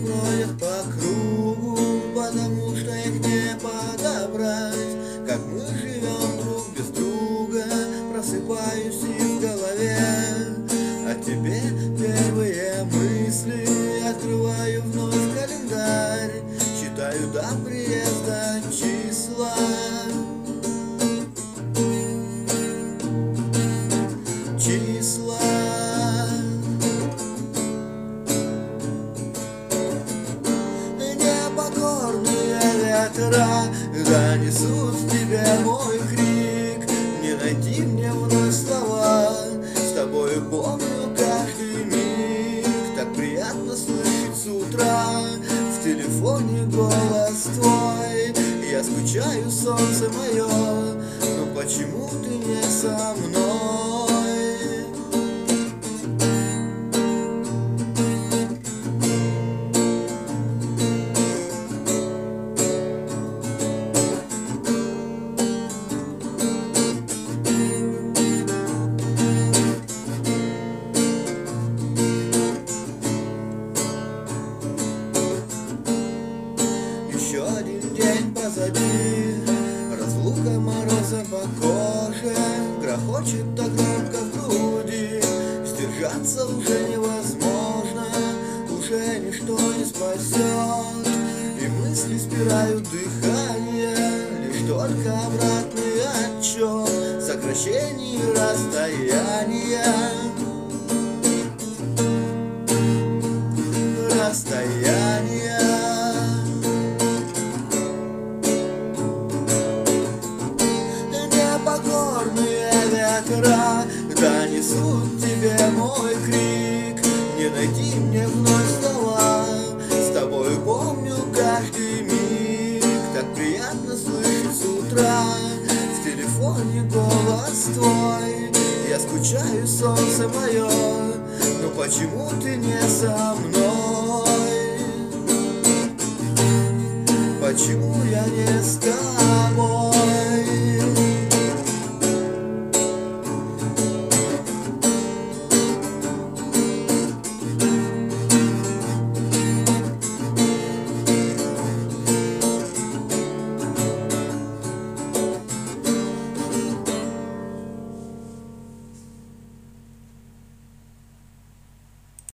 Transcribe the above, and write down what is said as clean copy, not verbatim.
бродят по кругу, потому что их не подобрать. Как мы живем друг без друга, просыпаюсь и в голове о тебе первые мысли. Открываю вновь календарь, считаю до приезда числа. Непокорные ветра донесут тебе мой крик. Не найти мне вновь слова, с тобою помню каждый миг. Так приятно слышать с утра в телефоне голос твой. Я скучаю, солнце мое, но почему ты не со мной? Еще один день позади, разлука мороза по коже, грохочет так громко в груди, сдержаться уже невозможно, уже ничто не спасет, и мысли спирают дыхание, лишь только обратный отчет, сокращение расстояния. Непокорные ветра донесут тебе мой крик. Не найти мне вновь слова, с тобой помню каждый миг. Так приятно слышать с утра в телефоне голос твой. Я скучаю, солнце мое, но почему ты не со мной?